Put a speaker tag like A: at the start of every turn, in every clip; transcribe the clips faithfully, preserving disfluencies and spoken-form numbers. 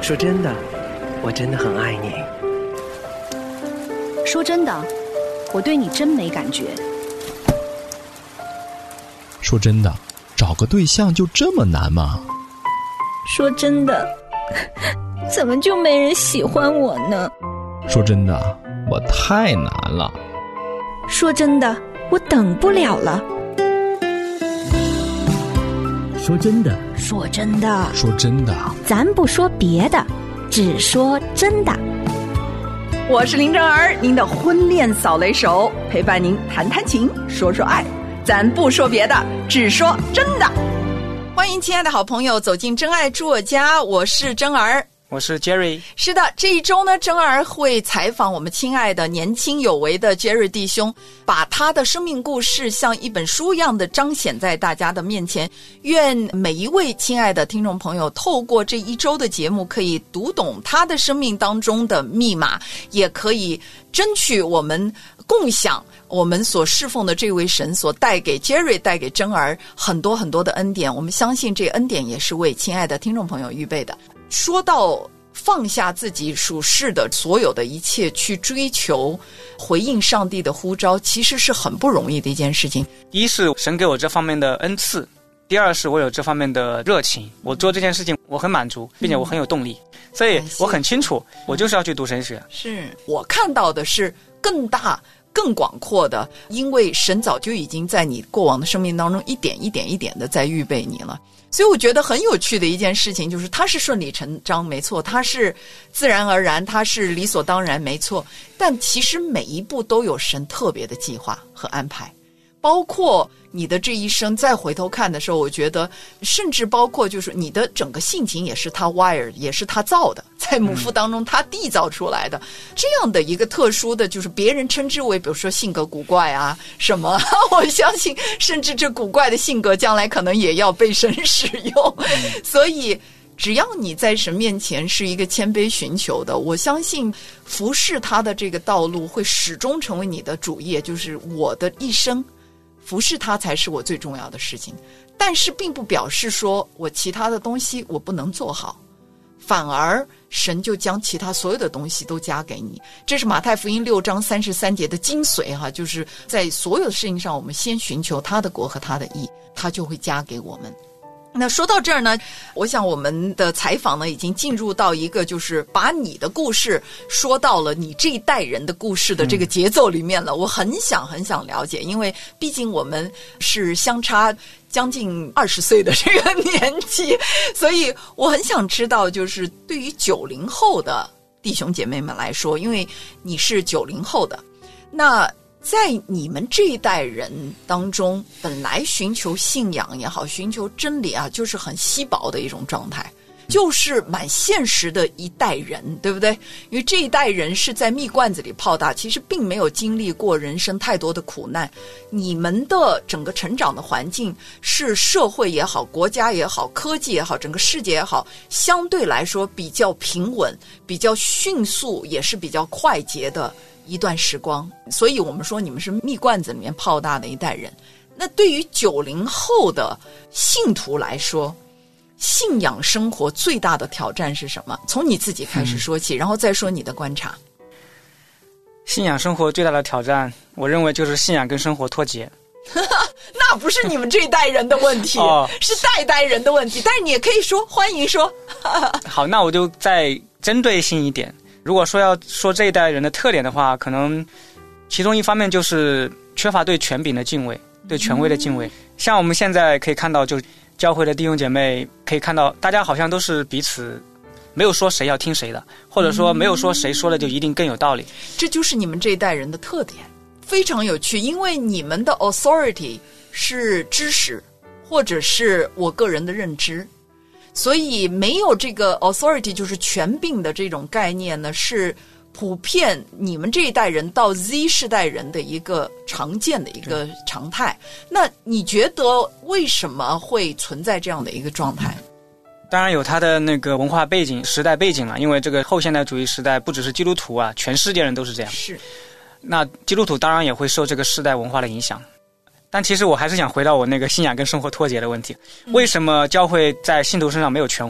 A: 说真的，我真的很爱你。
B: 说真的，我对你真没感觉。
C: 说真的，找个对象就这么难吗？
D: 说真的，怎么就没人喜欢我呢？
C: 说真的，我太难了。
D: 说真的，我等不了了。
E: 说真的，
D: 说真的，
C: 说真的，
D: 咱不说别的，只说真的。
F: 我是林正儿，您的婚恋扫雷手，陪伴您谈谈情，说说爱，咱不说别的，只说真的。欢迎亲爱的好朋友走进真爱住我家，我是真儿，
G: 我是 Jerry。
F: 是的，这一周呢，真儿会采访我们亲爱的年轻有为的 Jerry 弟兄，把他的生命故事像一本书一样的彰显在大家的面前。愿每一位亲爱的听众朋友透过这一周的节目，可以读懂他的生命当中的密码，也可以争取我们共享我们所侍奉的这位神所带给 Jerry 带给真儿很多很多的恩典。我们相信这恩典也是为亲爱的听众朋友预备的。说到放下自己属世的所有的一切，去追求回应上帝的呼召，其实是很不容易的一件事情。
G: 第一是神给我这方面的恩赐，第二是我有这方面的热情，我做这件事情我很满足，并且我很有动力、嗯、所以我很清楚我就是要去读神学。
F: 是我看到的是更大更广阔的，因为神早就已经在你过往的生命当中一点一点一点的在预备你了。所以我觉得很有趣的一件事情就是它是顺理成章，没错，它是自然而然，它是理所当然，没错，但其实每一步都有神特别的计划和安排。包括你的这一生再回头看的时候，我觉得甚至包括就是你的整个性情也是他 wired， 也是他造的，在母腹当中他缔造出来的、嗯、这样的一个特殊的，就是别人称之为比如说性格古怪啊什么，我相信甚至这古怪的性格将来可能也要被神使用、嗯、所以只要你在神面前是一个谦卑寻求的，我相信服侍他的这个道路会始终成为你的主业，就是我的一生服侍他才是我最重要的事情。但是并不表示说我其他的东西我不能做好，反而神就将其他所有的东西都加给你。这是马太福音六章三十三节的精髓哈，就是在所有的事情上我们先寻求他的国和他的义，他就会加给我们。那说到这儿呢，我想我们的采访呢已经进入到一个就是把你的故事说到了你这一代人的故事的这个节奏里面了、嗯、我很想很想了解，因为毕竟我们是相差将近二十岁的这个年纪，所以我很想知道，就是对于九零后的弟兄姐妹们来说，因为你是九零后的，那在你们这一代人当中，本来寻求信仰也好，寻求真理啊，就是很稀薄的一种状态，就是蛮现实的一代人，对不对？因为这一代人是在蜜罐子里泡大，其实并没有经历过人生太多的苦难。你们的整个成长的环境是社会也好，国家也好，科技也好，整个世界也好，相对来说比较平稳，比较迅速，也是比较快捷的一段时光。所以我们说你们是蜜罐子里面泡大的一代人。那对于九零后的信徒来说，信仰生活最大的挑战是什么？从你自己开始说起、嗯、然后再说你的观察。
G: 信仰生活最大的挑战，我认为就是信仰跟生活脱节。
F: 那不是你们这一代人的问题、哦、是代代人的问题，但是你也可以说，欢迎说。
G: 好，那我就再针对性一点。如果说要说这一代人的特点的话，可能其中一方面就是缺乏对权柄的敬畏，对权威的敬畏、嗯、像我们现在可以看到，就教会的弟兄姐妹可以看到，大家好像都是彼此没有说谁要听谁的，或者说没有说谁说的就一定更有道理、嗯、
F: 这就是你们这一代人的特点，非常有趣。因为你们的 authority 是知识或者是我个人的认知，所以没有这个 authority 就是权柄的这种概念呢，是普遍你们这一代人到 Z 世代人的一个常见的一个常态。那你觉得为什么会存在这样的一个状态？
G: 当然有它的那个文化背景、时代背景了，因为这个后现代主义时代不只是基督徒啊，全世界人都是这样。
F: 是。
G: 那基督徒当然也会受这个世代文化的影响。但其实我还是想回到我那个信仰跟生活脱节的问题。为什么教会在信徒身上没有权威？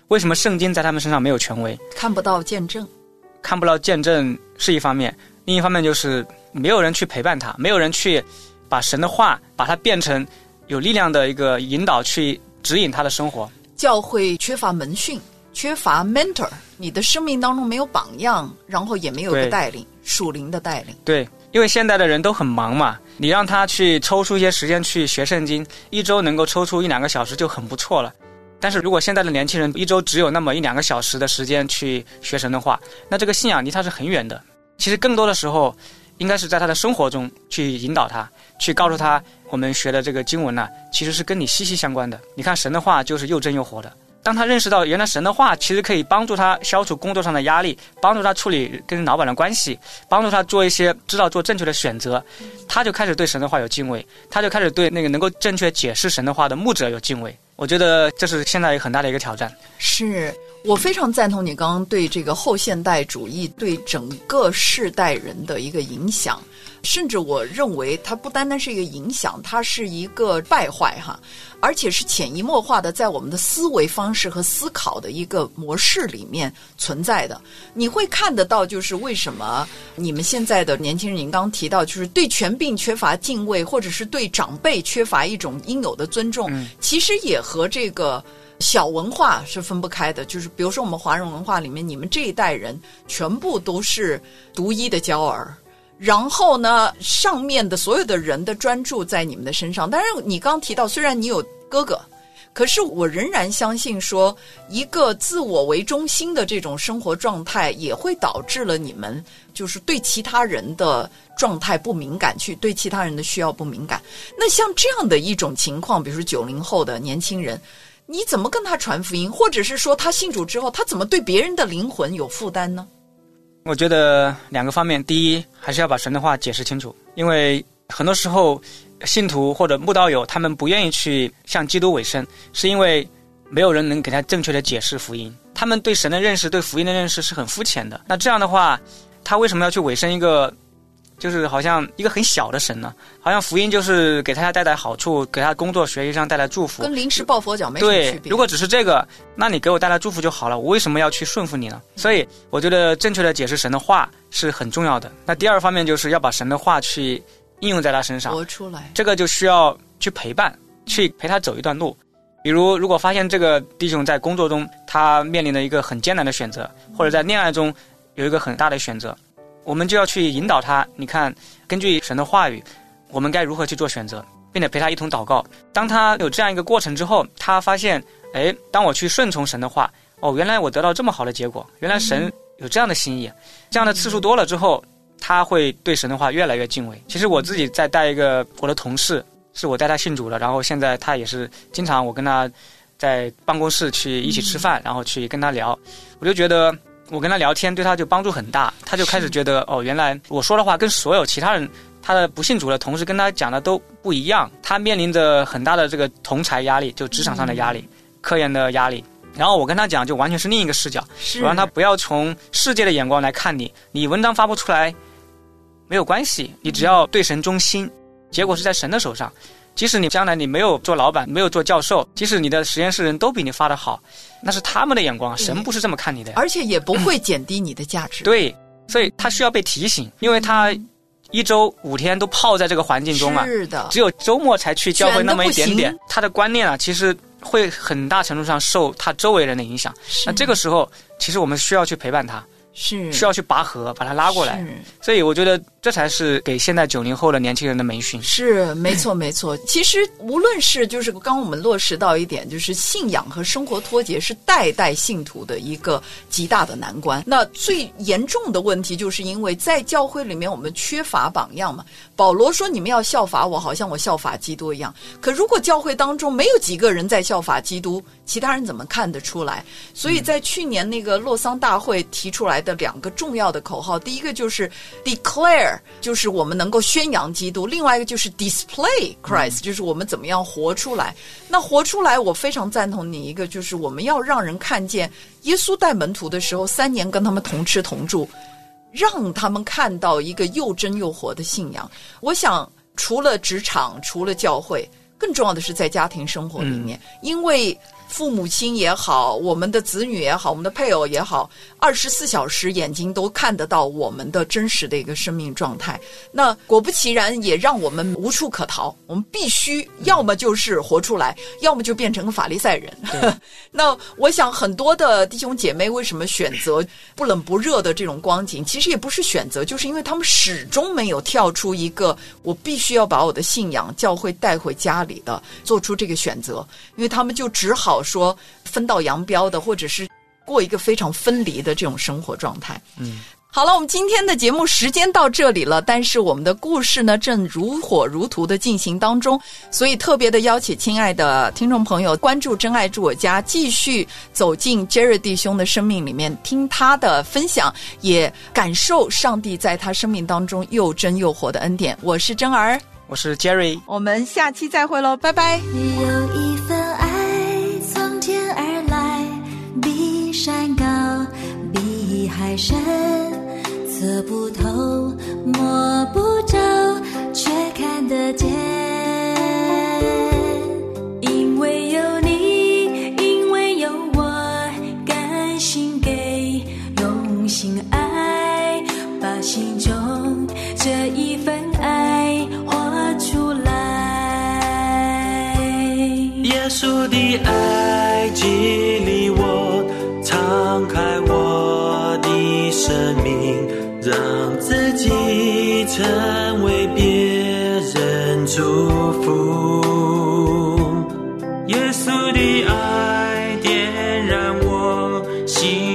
G: 为什么圣经在他们身上没有权威？
F: 看不到见证，
G: 看不到见证是一方面，另一方面就是没有人去陪伴他，没有人去把神的话把它变成有力量的一个引导，去指引他的生活。
F: 教会缺乏门训，缺乏 mentor， 你的生命当中没有榜样，然后也没有个带领，属灵的带领。
G: 对，因为现在的人都很忙嘛，你让他去抽出一些时间去学圣经，一周能够抽出一两个小时就很不错了。但是如果现在的年轻人一周只有那么一两个小时的时间去学神的话，那这个信仰离他是很远的。其实更多的时候应该是在他的生活中去引导他，去告诉他我们学的这个经文呢、啊，其实是跟你息息相关的。你看神的话就是又真又活的。当他认识到原来神的话其实可以帮助他消除工作上的压力，帮助他处理跟老板的关系，帮助他做一些知道做正确的选择，他就开始对神的话有敬畏，他就开始对那个能够正确解释神的话的牧者有敬畏。我觉得这是现在很大的一个挑战。
F: 是，我非常赞同你刚刚对这个后现代主义对整个世代人的一个影响，甚至我认为它不单单是一个影响，它是一个败坏哈，而且是潜移默化的在我们的思维方式和思考的一个模式里面存在的。你会看得到，就是为什么你们现在的年轻人，您刚刚提到就是对权柄缺乏敬畏，或者是对长辈缺乏一种应有的尊重、嗯、其实也和这个小文化是分不开的。就是比如说我们华人文化里面，你们这一代人全部都是独一的骄儿，然后呢上面的所有的人的专注在你们的身上。当然你刚提到虽然你有哥哥，可是我仍然相信说一个自我为中心的这种生活状态也会导致了你们就是对其他人的状态不敏感，去对其他人的需要不敏感。那像这样的一种情况，比如说九零后的年轻人，你怎么跟他传福音，或者是说他信主之后他怎么对别人的灵魂有负担呢？
G: 我觉得两个方面，第一还是要把神的话解释清楚，因为很多时候信徒或者慕道友他们不愿意去向基督委身，是因为没有人能给他正确的解释福音，他们对神的认识对福音的认识是很肤浅的。那这样的话他为什么要去委身一个就是好像一个很小的神呢？好像福音就是给他带来好处，给他工作学习上带来祝福，
F: 跟临时抱佛脚没什么区别。
G: 对，如果只是这个，那你给我带来祝福就好了，我为什么要去顺服你呢？所以我觉得正确的解释神的话是很重要的。那第二方面就是要把神的话去应用在他身上，
F: 活出来。这
G: 个就需要去陪伴，去陪他走一段路。比如如果发现这个弟兄在工作中他面临了一个很艰难的选择，或者在恋爱中有一个很大的选择，我们就要去引导他，你看根据神的话语我们该如何去做选择，并且陪他一同祷告。当他有这样一个过程之后，他发现诶，当我去顺从神的话，哦，原来我得到这么好的结果，原来神有这样的心意、嗯、这样的次数多了之后，他会对神的话越来越敬畏。其实我自己在带一个我的同事，是我带他信主了，然后现在他也是经常我跟他在办公室去一起吃饭、嗯、然后去跟他聊，我就觉得我跟他聊天对他就帮助很大，他就开始觉得哦，原来我说的话跟所有其他人他的不信主的同事跟他讲的都不一样，他面临着很大的这个同侪压力，就职场上的压力、嗯、科研的压力，然后我跟他讲就完全是另一个视角，我让他不要从世界的眼光来看你，你文章发不出来没有关系，你只要对神忠心、嗯、结果是在神的手上。即使你将来你没有做老板，没有做教授，即使你的实验室人都比你发得好，那是他们的眼光，神不是这么看你的，
F: 而且也不会减低你的价值、嗯、
G: 对，所以他需要被提醒，因为他一周五天都泡在这个环境中啊，
F: 是的，
G: 只有周末才去教会那么一点点，他的观念啊其实会很大程度上受他周围人的影响。那这个时候其实我们需要去陪伴他，
F: 是
G: 需要去拔河把他拉过来，所以我觉得这才是给现在九零后的年轻人的门训。
F: 是没错没错。其实无论是就是刚刚我们落实到一点，就是信仰和生活脱节是代代信徒的一个极大的难关。那最严重的问题就是因为在教会里面我们缺乏榜样嘛，保罗说你们要效法我，好像我效法基督一样，可如果教会当中没有几个人在效法基督，其他人怎么看得出来？所以在去年那个洛桑大会提出来的两个重要的口号，第一个就是 declare， 就是我们能够宣扬基督，另外一个就是 display Christ、嗯、就是我们怎么样活出来。那活出来我非常赞同你一个，就是我们要让人看见耶稣带门徒的时候三年跟他们同吃同住，让他们看到一个又真又活的信仰。我想除了职场除了教会，更重要的是在家庭生活里面、嗯、因为父母亲也好，我们的子女也好，我们的配偶也好，二十四小时眼睛都看得到我们的真实的一个生命状态。那果不其然，也让我们无处可逃，我们必须要么就是活出来，要么就变成个法利赛人。那我想很多的弟兄姐妹为什么选择不冷不热的这种光景，其实也不是选择，就是因为他们始终没有跳出一个我必须要把我的信仰教会带回家里的做出这个选择，因为他们就只好说分道扬镳的，或者是过一个非常分离的这种生活状态。
G: 嗯，
F: 好了，我们今天的节目时间到这里了，但是我们的故事呢正如火如荼的进行当中，所以特别的邀请亲爱的听众朋友关注真爱住我家，继续走进 Jerry 弟兄的生命里面，听他的分享，也感受上帝在他生命当中又真又活的恩典。我是真儿，
G: 我是 Jerry，
F: 我们下期再会咯，拜拜。
H: 有一份爱从天而来，比山高比海深，测不透摸不着却看得见，因为有你，因为有我，甘心给用心爱，把心中这一份爱活出来。
I: 耶稣的爱激励我，敞开我的生命，让自己成为别人祝福。耶稣的爱点燃我心